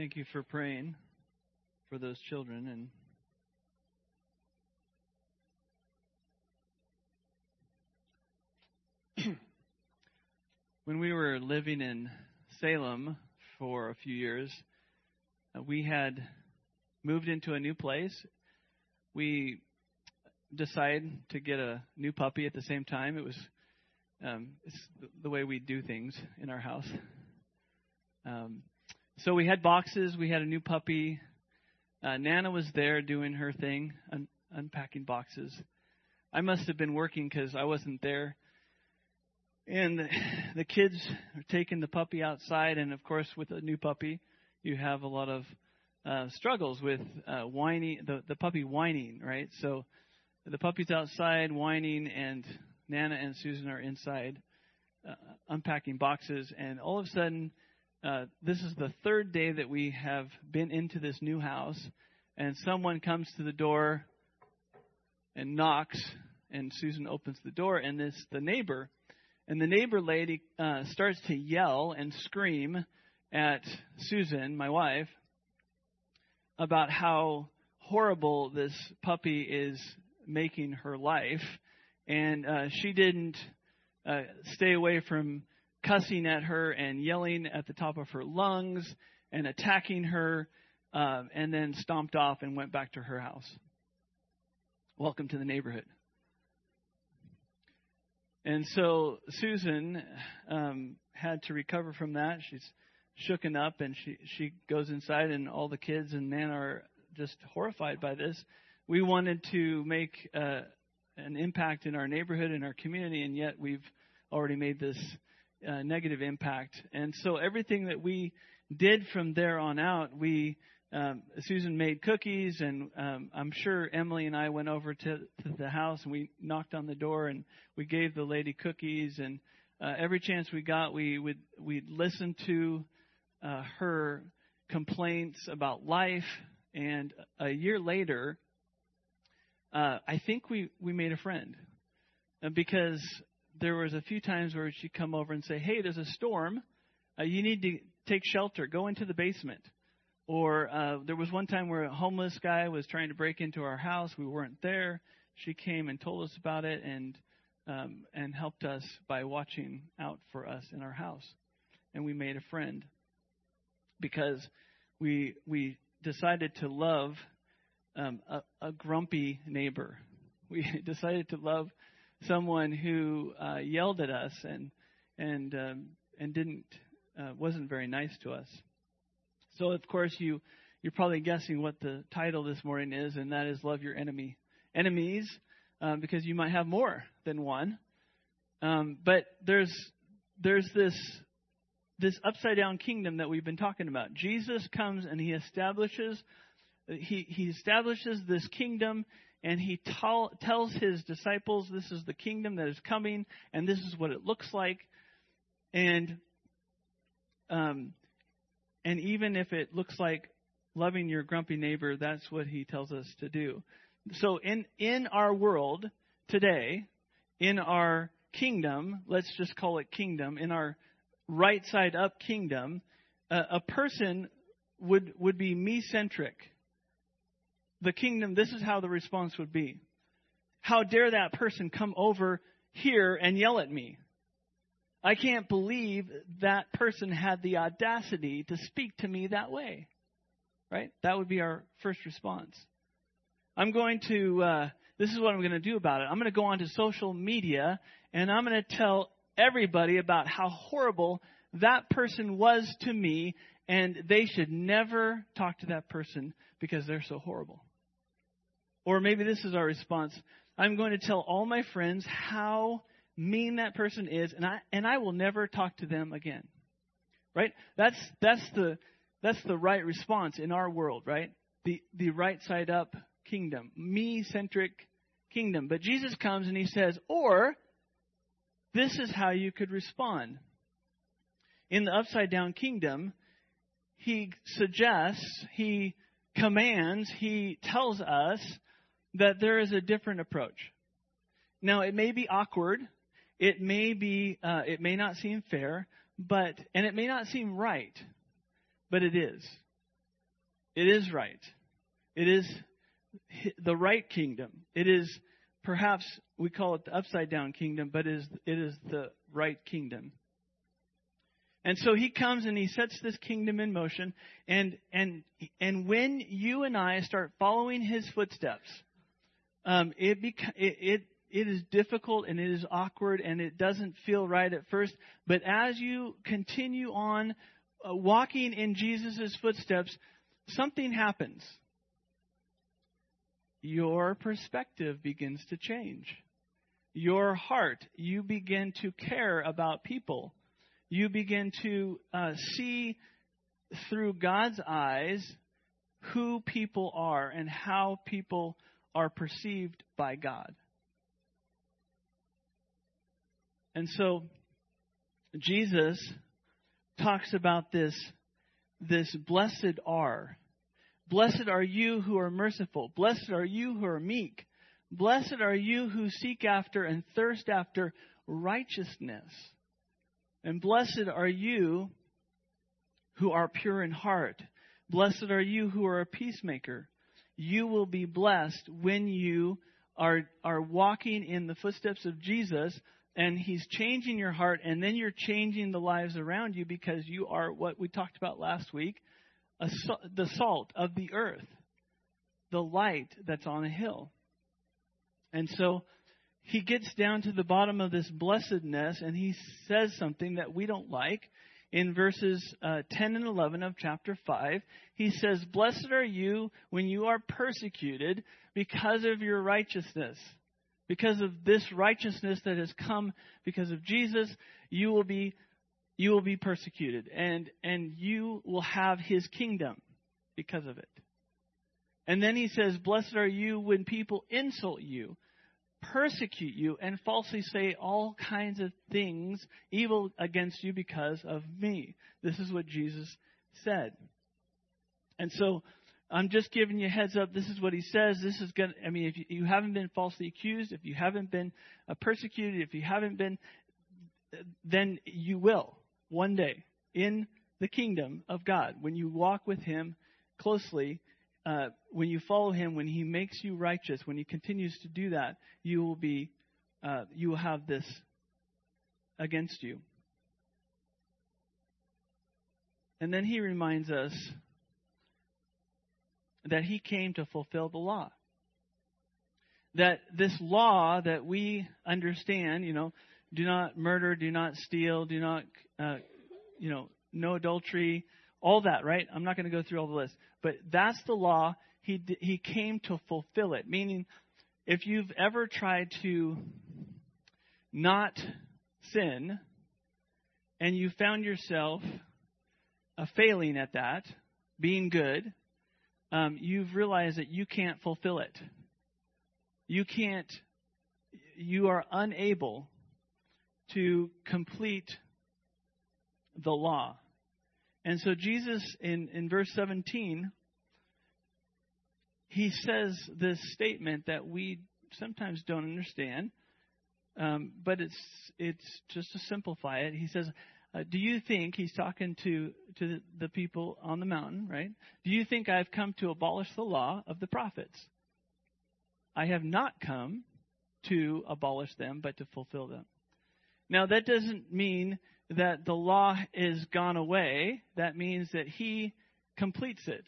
Thank you for praying for those children. And when we were living in Salem for a few years, we had moved into a new place. We decided to get a new puppy at the same time. It was it's the way we do things in our house. So we had boxes. We had a new puppy. Nana was there doing her thing, unpacking boxes. I must have been working because I wasn't there. And the kids are taking the puppy outside. And, of course, with a new puppy, you have a lot of struggles with whining, the puppy whining, right? So the puppy's outside whining, and Nana and Susan are inside unpacking boxes. And all of a sudden, this is the third day that we have been into this new house, and someone comes to the door and knocks, and Susan opens the door, and it's the neighbor. And the neighbor lady starts to yell and scream at Susan, my wife, about how horrible this puppy is making her life. And she didn't stay away from cussing at her and yelling at the top of her lungs and attacking her, and then stomped off and went back to her house. Welcome to the neighborhood. And so Susan had to recover from that. She's shooken up, and she goes inside, and all the kids and Nana are just horrified by this. We wanted to make an impact in our neighborhood and our community, and yet we've already made this negative impact. And so everything that we did from there on out, Susan made cookies, and I'm sure Emily and I went over to the house, and we knocked on the door, and we gave the lady cookies. And every chance we got, we'd listen to her complaints about life. And a year later, I think we made a friend, because there was a few times where she'd come over and say, "Hey, there's a storm. You need to take shelter. Go into the basement." Or there was one time where a homeless guy was trying to break into our house. We weren't there. She came and told us about it, and helped us by watching out for us in our house. And we made a friend because we decided to love a grumpy neighbor. We decided to love someone who yelled at us and wasn't very nice to us. So, of course, you're probably guessing what the title this morning is, and that is Love Your Enemies, because you might have more than one. But there's this upside down kingdom that we've been talking about. Jesus comes and he establishes this kingdom, and he tells his disciples, this is the kingdom that is coming, and this is what it looks like. And even if it looks like loving your grumpy neighbor, that's what he tells us to do. So in our world today, in our kingdom, let's just call it kingdom, in our right side up kingdom, a person would be me-centric. The kingdom, this is how the response would be. How dare that person come over here and yell at me? I can't believe that person had the audacity to speak to me that way. Right? That would be our first response. This is what I'm going to do about it. I'm going to go onto social media, and I'm going to tell everybody about how horrible that person was to me, and they should never talk to that person because they're so horrible. Or maybe this is our response. I'm going to tell all my friends how mean that person is, and I will never talk to them again. Right? That's the right response in our world, right? The right side up kingdom, me-centric kingdom. But Jesus comes and he says, or this is how you could respond. In the upside down kingdom, he suggests, he commands, he tells us that there is a different approach. Now, it may be awkward. It may not seem fair, and it may not seem right, but it is. It is right. It is the right kingdom. It is perhaps we call it the upside down kingdom, but it is the right kingdom. And so he comes and he sets this kingdom in motion. And when you and I start following his footsteps, it is difficult and it is awkward and it doesn't feel right at first. But as you continue on walking in Jesus' footsteps, something happens. Your perspective begins to change. Your heart, you begin to care about people. You begin to see through God's eyes who people are and how people are perceived by God. And so Jesus talks about this blessed are. Blessed are you who are merciful. Blessed are you who are meek. Blessed are you who seek after and thirst after righteousness. And blessed are you who are pure in heart. Blessed are you who are a peacemaker. You will be blessed when you are walking in the footsteps of Jesus, and he's changing your heart, and then you're changing the lives around you because you are what we talked about last week, the salt of the earth, the light that's on a hill. And so he gets down to the bottom of this blessedness, and he says something that we don't like. In verses 10 and 11 of chapter 5, he says, "Blessed are you when you are persecuted because of your righteousness." Because of this righteousness that has come because of Jesus, you will be persecuted, and you will have his kingdom because of it. And then he says, "Blessed are you when people insult you, persecute you, and falsely say all kinds of things evil against you because of me." This is what Jesus said. And so I'm just giving you a heads up. This is what he says. This is going to, if you haven't been falsely accused, if you haven't been persecuted, if you haven't been, then you will one day in the kingdom of God. When you walk with him closely, when you follow him, when he makes you righteous, when he continues to do that, you will have this against you. And then he reminds us that he came to fulfill the law. That this law that we understand, do not murder, do not steal, do not, no adultery, all that, right? I'm not going to go through all the list. But that's the law. He came to fulfill it. Meaning, if you've ever tried to not sin and you found yourself failing at that, being good, you've realized that you can't fulfill it. You are unable to complete the law. And so Jesus, in verse 17, he says this statement that we sometimes don't understand, but it's just to simplify it. He says, do you think, he's talking to the people on the mountain, right? Do you think I've come to abolish the law of the prophets? I have not come to abolish them, but to fulfill them. Now, that doesn't mean that the law is gone away. That means that he completes it.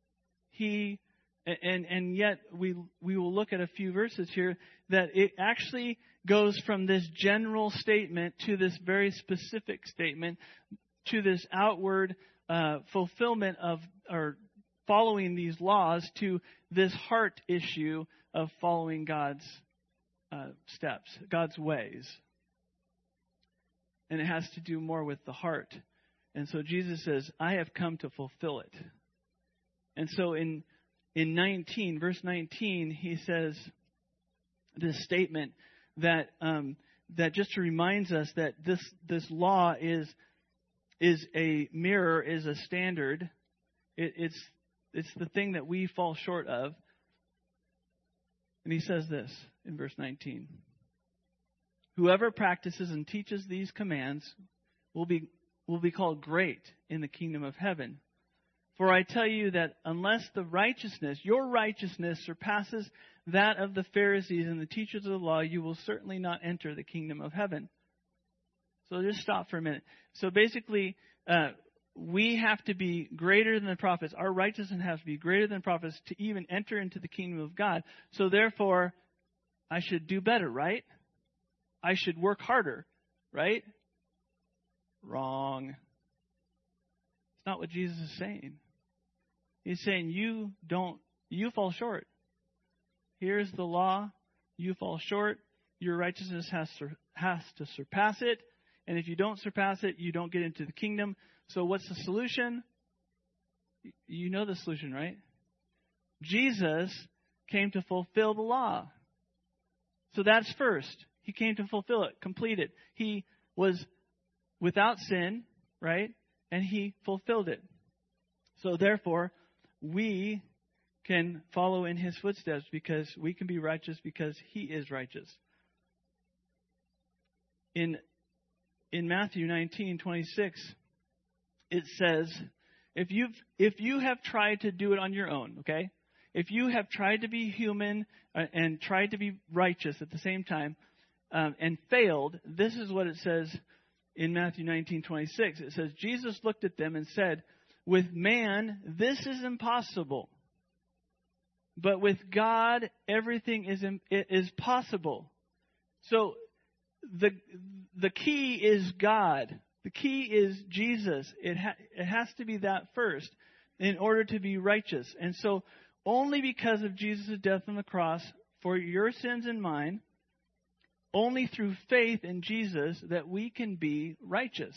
And yet we will look at a few verses here that it actually goes from this general statement to this very specific statement to this outward fulfillment of or following these laws to this heart issue of following God's steps, God's ways. And it has to do more with the heart. And so Jesus says, I have come to fulfill it. And so in 19, verse 19, he says this statement that just reminds us that this law is a mirror, is a standard. It's the thing that we fall short of. And he says this in verse 19. Whoever practices and teaches these commands will be called great in the kingdom of heaven. For I tell you that unless your righteousness surpasses that of the Pharisees and the teachers of the law, you will certainly not enter the kingdom of heaven. So just stop for a minute. So basically, we have to be greater than the prophets. Our righteousness has to be greater than prophets to even enter into the kingdom of God. So therefore, I should do better, right? I should work harder, right? Wrong. It's not what Jesus is saying. He's saying you fall short. Here's the law. You fall short. Your righteousness has to surpass it. And if you don't surpass it, you don't get into the kingdom. So what's the solution? You know the solution, right? Jesus came to fulfill the law. So that's first. He came to fulfill it, complete it. He was without sin, right? And he fulfilled it. So therefore, we can follow in his footsteps because we can be righteous because he is righteous. In Matthew 19:26, it says, if you have tried to do it on your own, okay? If you have tried to be human and tried to be righteous at the same time and failed, this is what it says in Matthew 19:26. It says, Jesus looked at them and said, with man, this is impossible. But with God, everything is possible. So the key is God. The key is Jesus. It has to be that first in order to be righteous. And so only because of Jesus' death on the cross for your sins and mine, only through faith in Jesus that we can be righteous.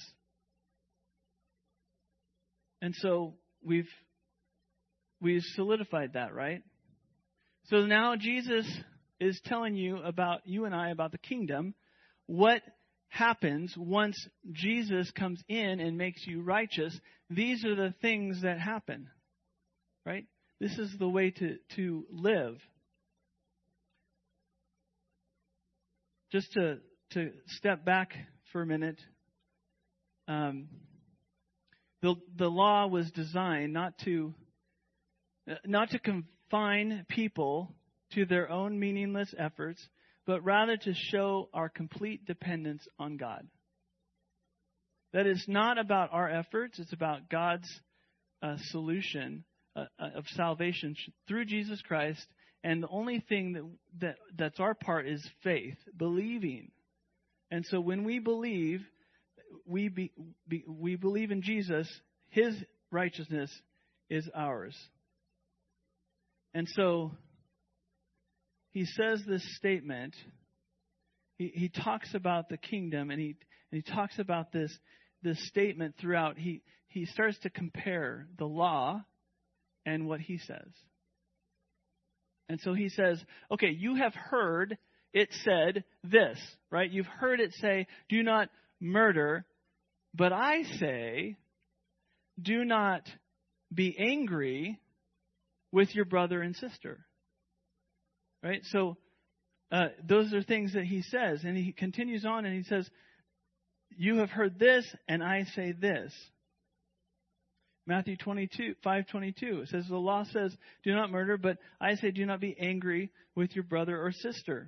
And so we've solidified that, right? So now Jesus is telling you and I about the kingdom. What happens once Jesus comes in and makes you righteous? These are the things that happen, right? This is the way to live. Just to step back for a minute, the law was designed not to confine people to their own meaningless efforts, but rather to show our complete dependence on God. That is not about our efforts; it's about God's solution of salvation through Jesus Christ. And the only thing that's our part is faith, believing. And so when we believe, we believe in Jesus, his righteousness is ours. And so he says this statement. He talks about the kingdom, and he talks about this statement throughout. He starts to compare the law and what he says. And so he says, okay, you have heard it said this, right? You've heard it say, do not murder. But I say, do not be angry with your brother and sister. Right? So those are things that he says. And he continues on and he says, you have heard this and I say this. Matthew 5:22, it says, the law says, do not murder, but I say, do not be angry with your brother or sister.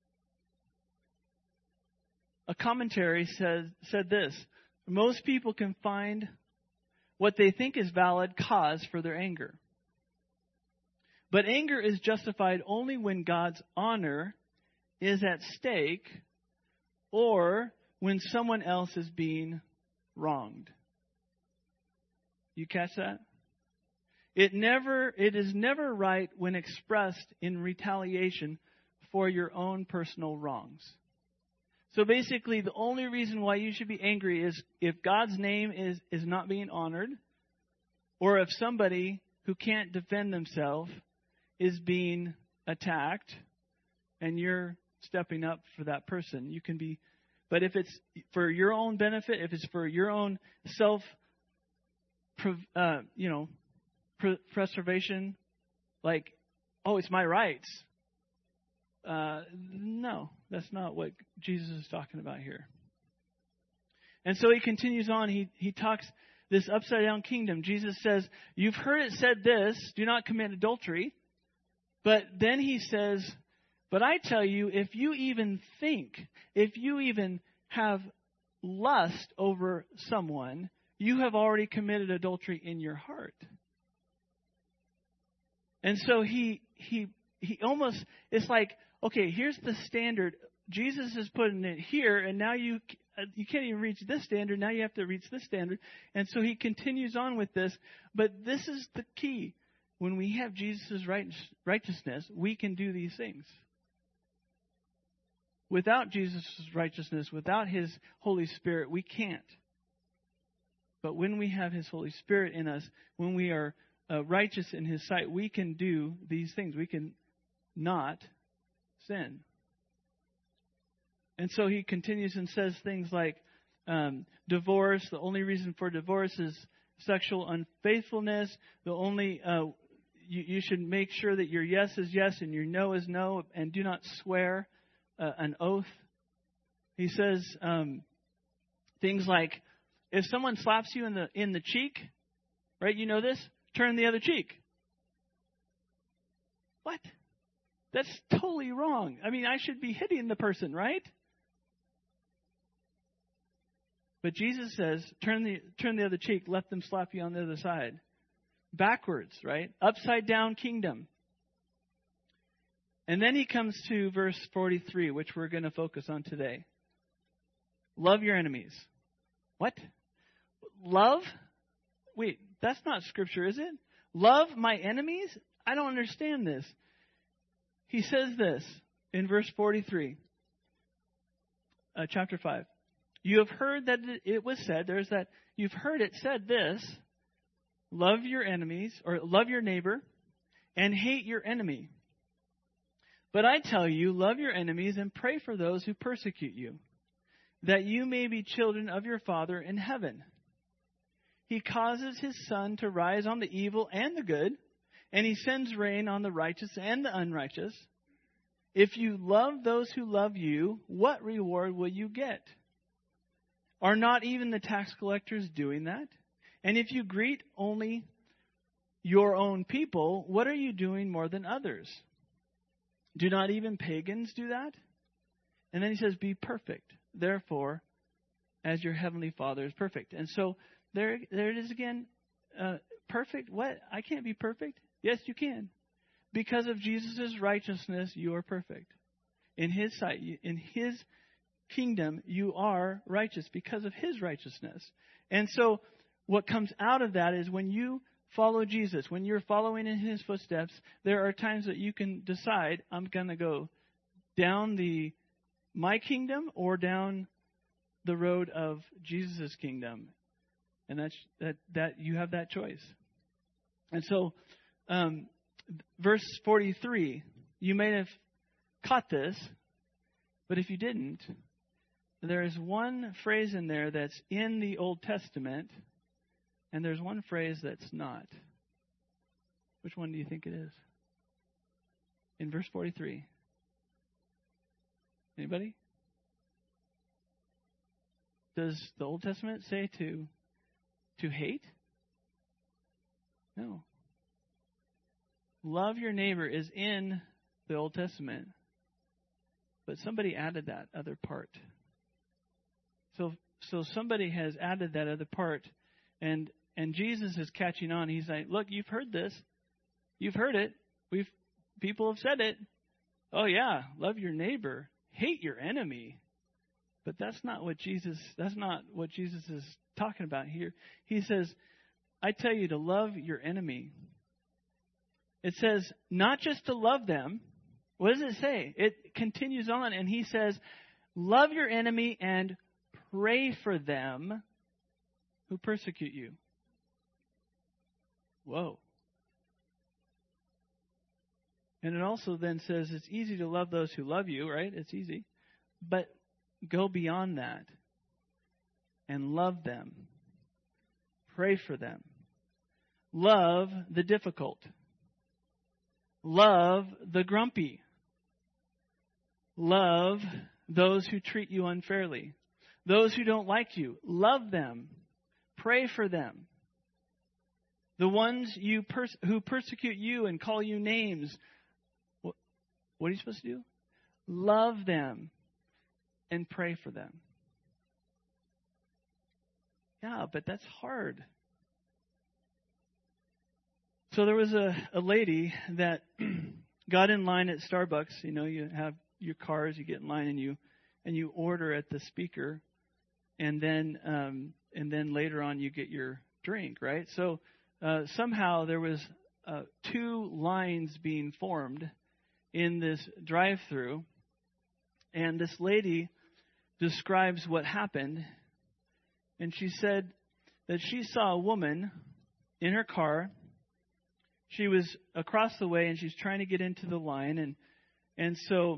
A commentary said this, most people can find what they think is valid cause for their anger. But anger is justified only when God's honor is at stake or when someone else is being wronged. You catch that? It is never right when expressed in retaliation for your own personal wrongs. So basically, the only reason why you should be angry is if God's name is not being honored, or if somebody who can't defend themselves is being attacked, and you're stepping up for that person. You can be, but if it's for your own benefit, if it's for your own preservation, like, oh, it's my rights. No, that's not what Jesus is talking about here. And so he continues on. He talks. this upside down kingdom. Jesus says, you've heard it said this, do not commit adultery. But then he says, but I tell you, if you even think, if you even have lust over someone, you have already committed adultery in your heart. And so he almost, it's like, okay, here's the standard. Jesus is putting it here, and now you can't even reach this standard. Now you have to reach this standard. And so he continues on with this. But this is the key. When we have Jesus' righteousness, we can do these things. Without Jesus' righteousness, without His Holy Spirit, we can't. But when we have His Holy Spirit in us, when we are righteous in His sight, we can do these things. We can not sin. And so he continues and says things like divorce. The only reason for divorce is sexual unfaithfulness. The only you should make sure that your yes is yes and your no is no, and do not swear an oath. He says things like, if someone slaps you in the cheek, right? You know this. Turn the other cheek. What? That's totally wrong. I mean, I should be hitting the person, right? But Jesus says, turn the other cheek, let them slap you on the other side. Backwards, right? Upside down kingdom. And then he comes to verse 43, which we're going to focus on today. Love your enemies. What? Love? Wait, that's not scripture, is it? Love my enemies? I don't understand this. He says this in verse 43, chapter 5. You have heard that it was said, you've heard it said this, love your enemies, or love your neighbor, and hate your enemy. But I tell you, love your enemies and pray for those who persecute you, that you may be children of your Father in heaven. He causes His sun to rise on the evil and the good, and He sends rain on the righteous and the unrighteous. If you love those who love you, what reward will you get? Are not even the tax collectors doing that? And if you greet only your own people, what are you doing more than others? Do not even pagans do that? And then he says, be perfect, therefore, as your heavenly Father is perfect. And so there it is again. Perfect? What? I can't be perfect? Yes, you can. Because of Jesus' righteousness, you are perfect. In His sight, in His kingdom, you are righteous because of His righteousness. And so what comes out of that is when you follow Jesus, when you're following in His footsteps, there are times that you can decide, I'm going to go down my kingdom or down the road of Jesus' kingdom. And that you have that choice. And so verse 43, you may have caught this, but if you didn't, there is one phrase in there that's in the Old Testament, and there's one phrase that's not. Which one do you think it is? In verse 43. Anybody? Does the Old Testament say to hate? No. Love your neighbor is in the Old Testament, but somebody added that other part. So somebody has added that other part, and Jesus is catching on. He's like, look, you've heard this. You've heard it. People have said it. Oh yeah, love your neighbor, hate your enemy. But that's not what Jesus is talking about here. He says, I tell you to love your enemy. It says not just to love them. What does it say? It continues on, and he says, love your enemy and pray for them who persecute you. Whoa. And it also then says it's easy to love those who love you, right? It's easy. But go beyond that and love them. Pray for them. Love the difficult. Love the grumpy. Love those who treat you unfairly. Those who don't like you. Love them. pray for them. The ones who persecute you and call you names, what are you supposed to do? Love them and pray for them. Yeah, but that's hard. So there was a lady that got in line at Starbucks. You know, you have your cars, you get in line and you order at the speaker, and then later on you get your drink, right? So somehow there was 2 lines being formed in this drive-through, and this lady describes what happened, and she said that she saw a woman in her car. She was across the way, and she's trying to get into the line, and so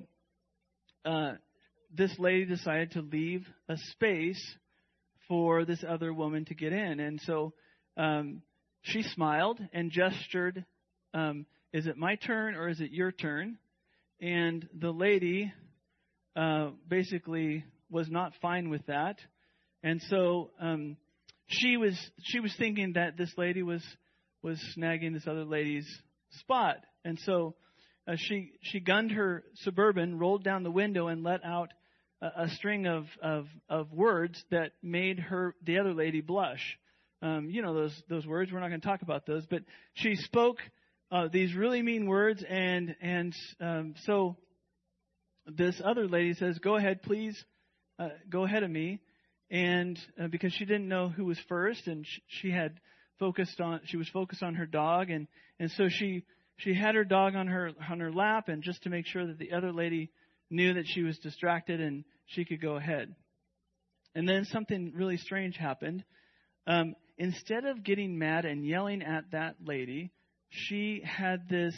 this lady decided to leave a space for this other woman to get in. And so she smiled and gestured, is it my turn or is it your turn? And the lady basically was not fine with that. And so she was thinking that this lady was snagging this other lady's spot. And so she gunned her Suburban, rolled down the window, and let out a string of words that made the other lady blush. You know those words. We're not going to talk about those, but she spoke these really mean words, and so this other lady says, "Go ahead, please, go ahead of me," and because she didn't know who was first, and she was focused on her dog, and so she had her dog on her lap, and just to make sure that the other lady knew that she was distracted and she could go ahead. And then something really strange happened. Instead of getting mad and yelling at that lady, she had this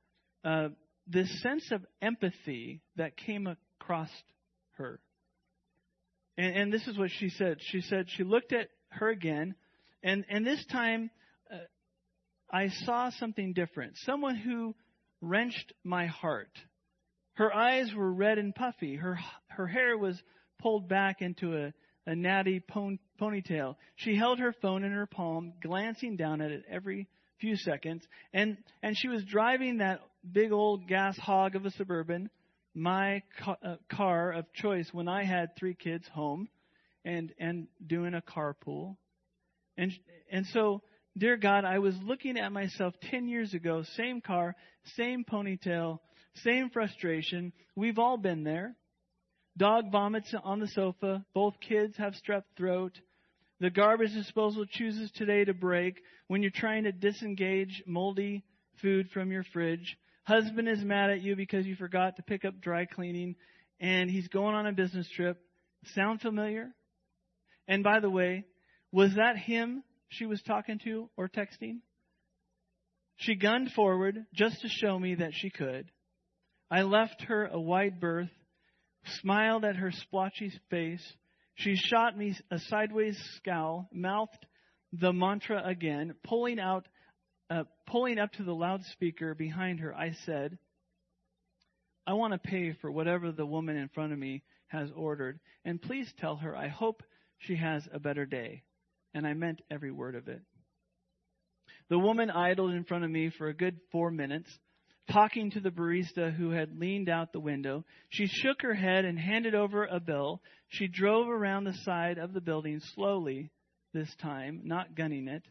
sense of empathy that came across her. And this is what she said. She said she looked at her again, and this time I saw something different. Someone who wrenched my heart. Her eyes were red and puffy. Her hair was pulled back into a natty ponytail. She held her phone in her palm, glancing down at it every few seconds. And she was driving that big old gas hog of a Suburban, my car of choice when I had 3 kids home and doing a carpool. And so, dear God, I was looking at myself 10 years ago, same car, same ponytail, same frustration. We've all been there. Dog vomits on the sofa. Both kids have strep throat. The garbage disposal chooses today to break when you're trying to disengage moldy food from your fridge. Husband is mad at you because you forgot to pick up dry cleaning, and he's going on a business trip. Sound familiar? And by the way, was that him she was talking to or texting? She gunned forward just to show me that she could. I left her a wide berth, smiled at her splotchy face. She shot me a sideways scowl, mouthed the mantra again, pulling up to the loudspeaker behind her. I said, I want to pay for whatever the woman in front of me has ordered, and please tell her I hope she has a better day. And I meant every word of it. The woman idled in front of me for a good 4 minutes, talking to the barista who had leaned out the window. She shook her head and handed over a bill. She drove around the side of the building slowly this time, not gunning it.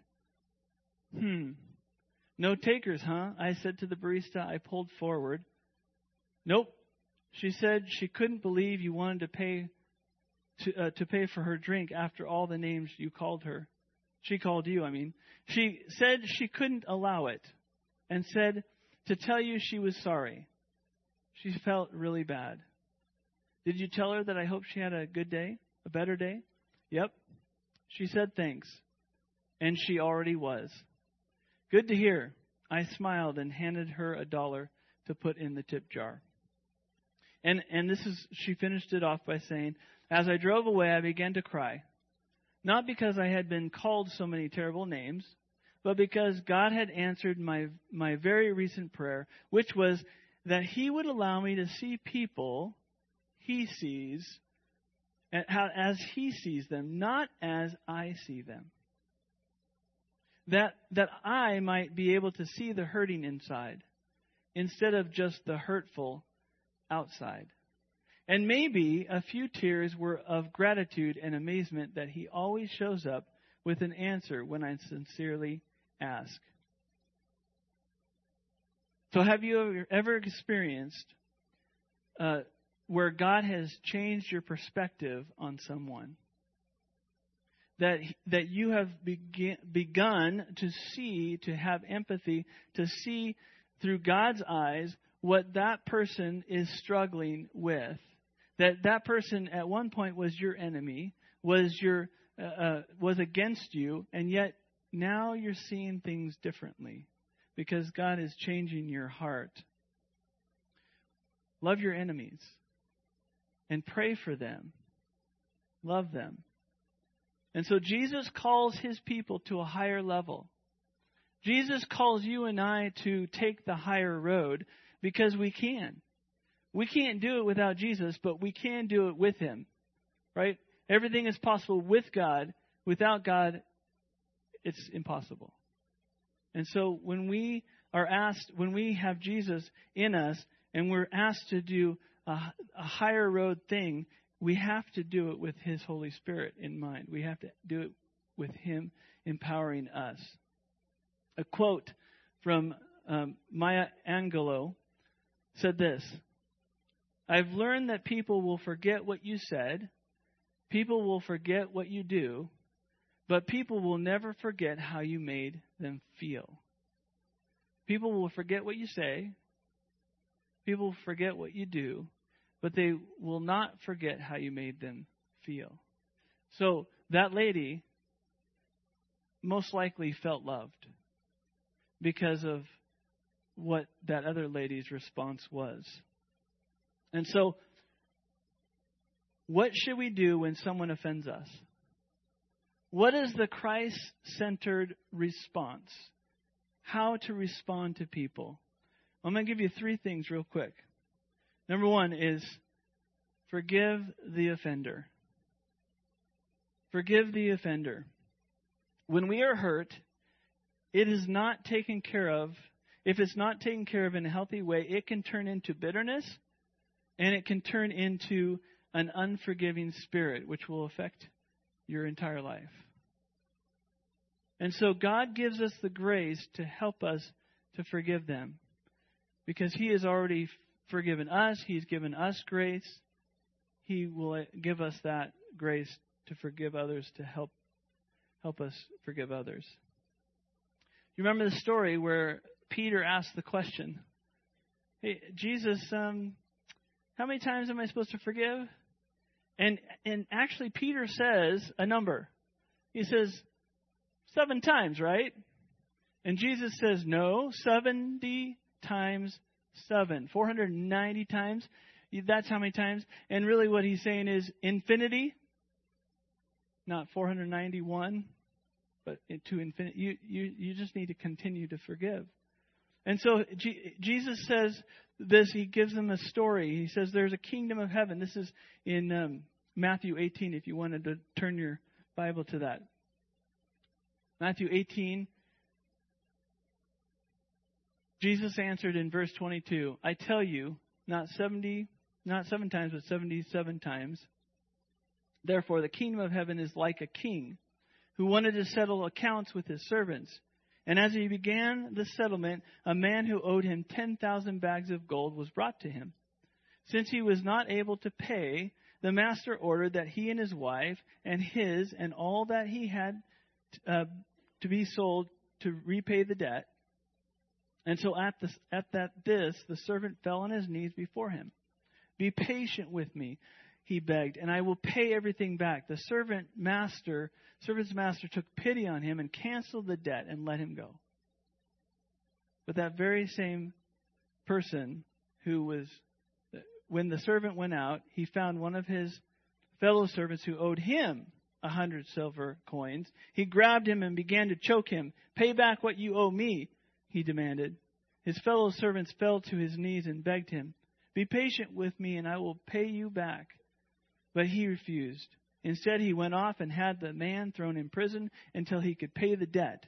No takers, huh? I said to the barista. I pulled forward. Nope. She said she couldn't believe you wanted to pay for her drink after all the names you called her. She called you, I mean. She said she couldn't allow it and said to tell you she was sorry. She felt really bad. Did you tell her that I hope she had a good day, a better day? Yep. She said thanks. And she already was. Good to hear. I smiled and handed her $1 to put in the tip jar. And she finished it off by saying, as I drove away, I began to cry. Not because I had been called so many terrible names, but because God had answered my very recent prayer, which was that He would allow me to see people He sees as He sees them, not as I see them. that I might be able to see the hurting inside instead of just the hurtful outside. And maybe a few tears were of gratitude and amazement that he always shows up with an answer when I sincerely ask. So have you ever experienced where God has changed your perspective on someone? That you have begun to see, to have empathy, to see through God's eyes what that person is struggling with. That person at one point was your enemy, was against you, and yet now you're seeing things differently because God is changing your heart. Love your enemies and pray for them. Love them. And so Jesus calls his people to a higher level. Jesus calls you and I to take the higher road because we can. We can't do it without Jesus, but we can do it with him. Right? Everything is possible with God. Without God, it's impossible. And so when we have Jesus in us and we're asked to do a higher road thing, we have to do it with his Holy Spirit in mind. We have to do it with him empowering us. A quote from Maya Angelou said this: "I've learned that people will forget what you said, people will forget what you do, but people will never forget how you made them feel." People will forget what you say, people will forget what you do, but they will not forget how you made them feel. So that lady most likely felt loved because of what that other lady's response was. And so, what should we do when someone offends us? What is the Christ-centered response? How to respond to people? I'm going to give you 3 things real quick. Number 1 is forgive the offender. Forgive the offender. When we are hurt, it is not taken care of. If it's not taken care of in a healthy way, it can turn into bitterness and it can turn into an unforgiving spirit, which will affect your entire life. And so God gives us the grace to help us to forgive them because he has already forgiven us. He's given us grace. He will give us that grace to forgive others, to help us forgive others. You remember the story where Peter asked the question, "Hey, Jesus, how many times am I supposed to forgive?" And actually Peter says a number. He says 7 times, right? And Jesus says, no, 70 times 7. 490 times. That's how many times. And really what he's saying is infinity. Not 491, but to infinity. You just need to continue to forgive. And so Jesus says this. He gives them a story. He says there's a kingdom of heaven. This is in Matthew 18, if you wanted to turn your Bible to that. Matthew 18. Jesus answered in verse 22, "I tell you, not 7 times, but 77 times. Therefore, the kingdom of heaven is like a king who wanted to settle accounts with his servants. And as he began the settlement, a man who owed him 10,000 bags of gold was brought to him. Since he was not able to pay, the master ordered that he and his wife and his and all that he had to be sold to repay the debt. And so at this, the servant fell on his knees before him. 'Be patient with me,' he begged, 'and I will pay everything back.' The servant's master took pity on him and canceled the debt and let him go. But that very same person when the servant went out, he found one of his fellow servants who owed him 100 silver coins. He grabbed him and began to choke him. 'Pay back what you owe me,' he demanded. His fellow servants fell to his knees and begged him, 'Be patient with me and I will pay you back.' But he refused. Instead, he went off and had the man thrown in prison until he could pay the debt.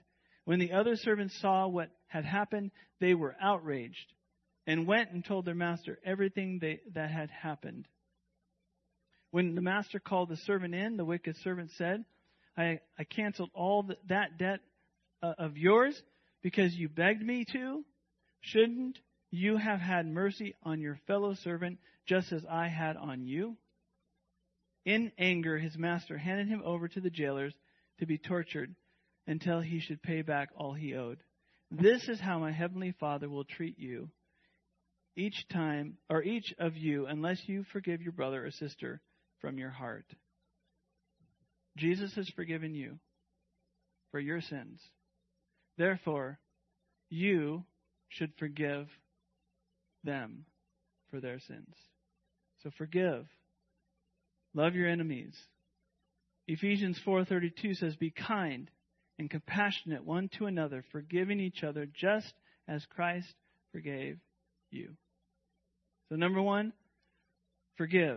When the other servants saw what had happened, they were outraged and went and told their master everything that had happened. When the master called the servant in, the wicked servant said, I canceled all that debt of yours because you begged me to. Shouldn't you have had mercy on your fellow servant just as I had on you? In anger, his master handed him over to the jailers to be tortured until he should pay back all he owed. This is how my heavenly Father will treat you each of you, unless you forgive your brother or sister from your heart. Jesus has forgiven you for your sins. Therefore, you should forgive them for their sins. So forgive. Love your enemies. Ephesians 4:32 says, be kind and compassionate one to another, forgiving each other just as Christ forgave you. So number one, forgive.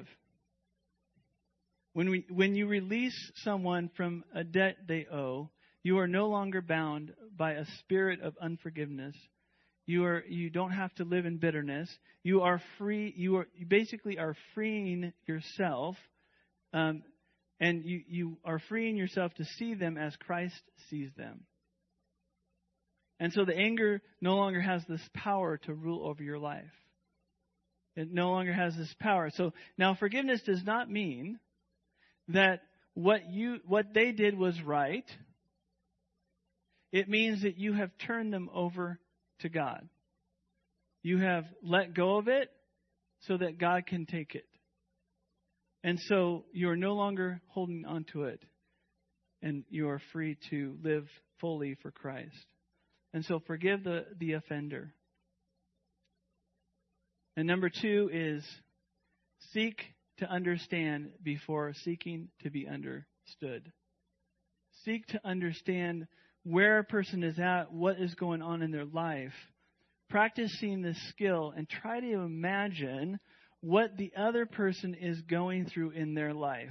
When you release someone from a debt they owe, you are no longer bound by a spirit of unforgiveness. You don't have to live in bitterness. You are free. You basically are freeing yourself, and you are freeing yourself to see them as Christ sees them. And so the anger no longer has this power to rule over your life. It no longer has this power. So now forgiveness does not mean that what they did was right. It means that you have turned them over to God. You have let go of it so that God can take it. And so you are no longer holding on to it. And you are free to live fully for Christ. And so forgive the offender. And number two is seek to understand before seeking to be understood. Seek to understand where a person is at, what is going on in their life. Practicing this skill and try to imagine what the other person is going through in their life.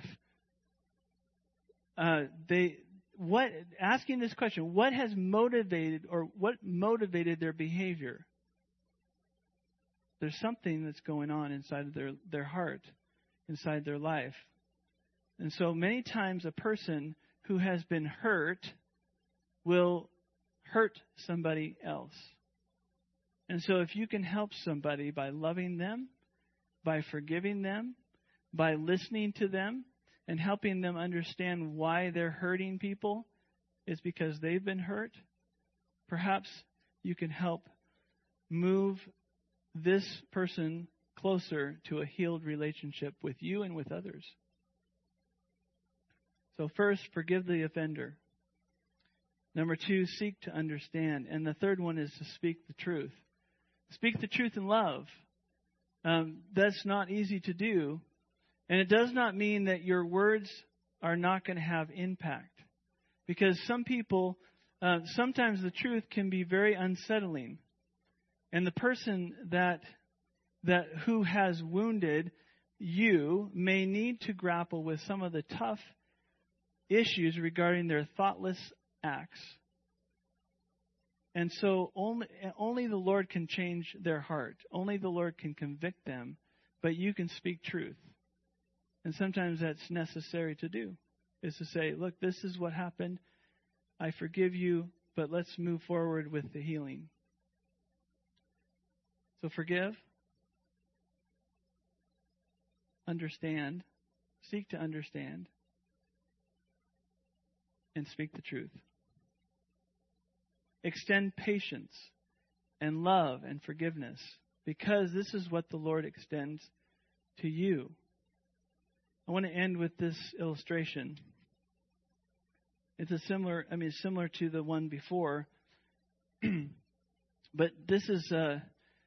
Asking this question, what motivated their behavior? There's something that's going on inside of their heart, inside their life. And so many times a person who has been hurt will hurt somebody else. And so if you can help somebody by loving them, by forgiving them, by listening to them, and helping them understand why they're hurting people, is because they've been hurt, perhaps you can help move this person closer to a healed relationship with you and with others. So first, forgive the offender. Number two, seek to understand. And the third one is to speak the truth. Speak the truth in love. That's not easy to do. And it does not mean that your words are not going to have impact. Because some people, sometimes the truth can be very unsettling. And the person who has wounded you may need to grapple with some of the tough issues regarding their thoughtless acts. And so only the Lord can change their heart. Only the Lord can convict them. But you can speak truth. And sometimes that's necessary to do. Is to say, look, this is what happened. I forgive you, but let's move forward with the healing. So forgive. Understand. Seek to understand. And speak the truth. Extend patience and love and forgiveness, because this is what the Lord extends to you. I want to end with this illustration. It's similar to the one before. But this is, the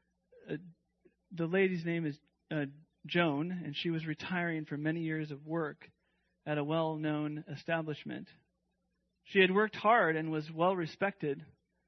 lady's name is Joan, and she was retiring from many years of work at a well-known establishment. She had worked hard and was well respected.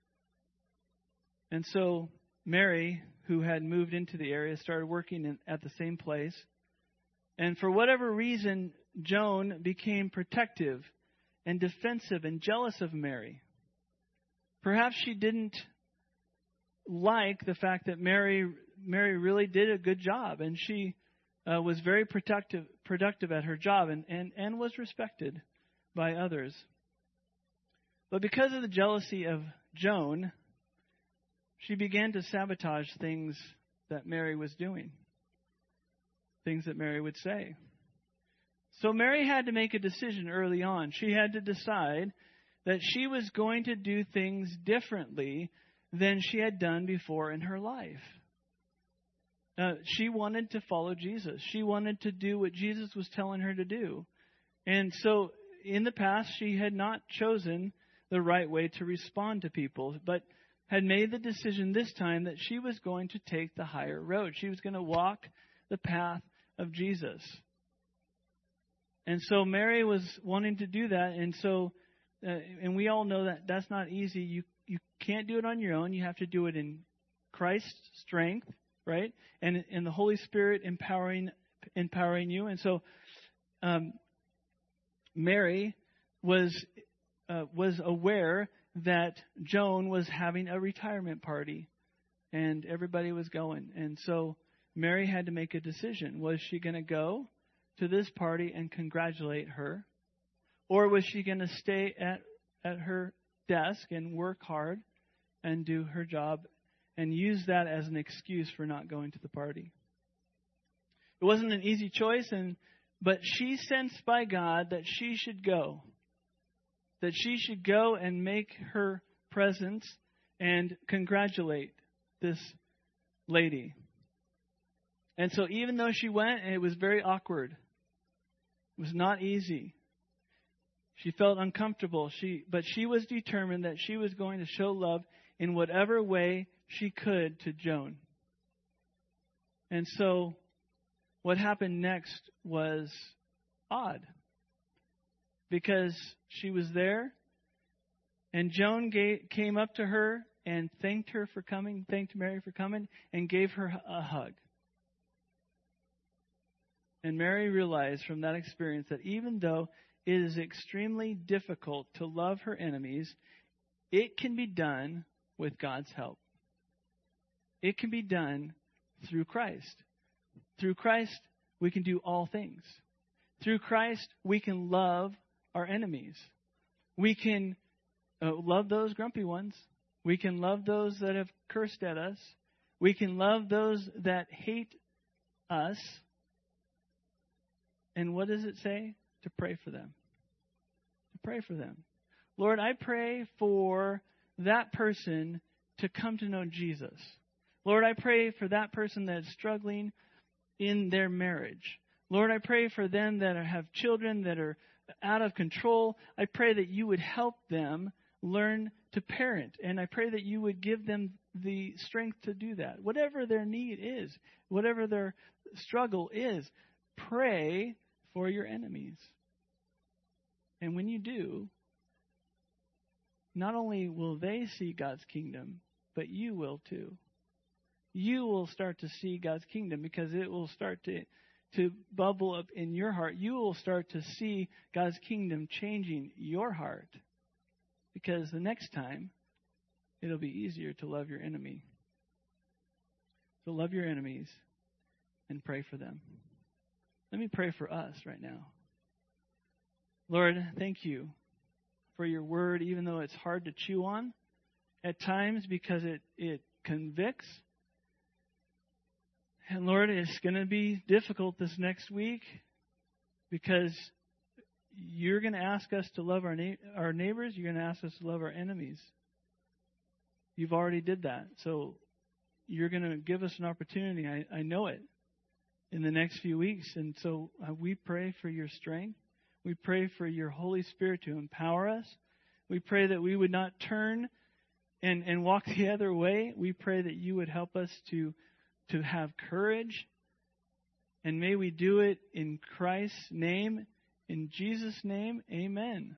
And so Mary, who had moved into the area, started working at the same place. And for whatever reason, Joan became protective and defensive and jealous of Mary. Perhaps she didn't like the fact that Mary really did a good job, and she was very productive at her job and was respected by others. But because of the jealousy of Joan, she began to sabotage things that Mary was doing, things that Mary would say. So Mary had to make a decision early on. She had to decide that she was going to do things differently than she had done before in her life. She wanted to follow Jesus. She wanted to do what Jesus was telling her to do. And so in the past, she had not chosen the right way to respond to people, but had made the decision this time that she was going to take the higher road. She was going to walk the path of Jesus. And so Mary was wanting to do that. And so, and we all know that that's not easy. You can't do it on your own. You have to do it in Christ's strength, right? And in the Holy Spirit empowering you. And so, Mary was aware that Joan was having a retirement party, and everybody was going. And so Mary had to make a decision. Was she going to go to this party and congratulate her? Or was she going to stay at her desk and work hard and do her job and use that as an excuse for not going to the party? It wasn't an easy choice, but she sensed by God that she should go. That she should go and make her presence and congratulate this lady. And so even though she went, it was very awkward. It was not easy. She felt uncomfortable. But she was determined that she was going to show love in whatever way she could to Joan. And so what happened next was odd. Because she was there, and Joan came up to her and thanked Mary for coming, and gave her a hug. And Mary realized from that experience that even though it is extremely difficult to love her enemies, it can be done with God's help. It can be done through Christ. Through Christ, we can do all things. Through Christ, we can love our enemies. We can love those grumpy ones. We can love those that have cursed at us. We can love those that hate us. And what does it say? To pray for them. To pray for them. Lord, I pray for that person to come to know Jesus. Lord, I pray for that person that is struggling in their marriage. Lord, I pray for them that have children that are out of control. I pray that you would help them learn to parent. And I pray that you would give them the strength to do that. Whatever their need is, whatever their struggle is, pray for your enemies. And when you do, not only will they see God's kingdom, but you will too. You will start to see God's kingdom because it will start to bubble up in your heart. You will start to see God's kingdom changing your heart. Because the next time, it'll be easier to love your enemy. So love your enemies and pray for them. Let me pray for us right now. Lord, thank you for your word, even though it's hard to chew on at times because it convicts. And Lord, it's going to be difficult this next week because you're going to ask us to love our neighbors. You're going to ask us to love our enemies. You've already did that. So you're going to give us an opportunity. I know it in the next few weeks. And so we pray for your strength. We pray for your Holy Spirit to empower us. We pray that we would not turn and walk the other way. We pray that you would help us to have courage. And may we do it in Christ's name. In Jesus' name, amen.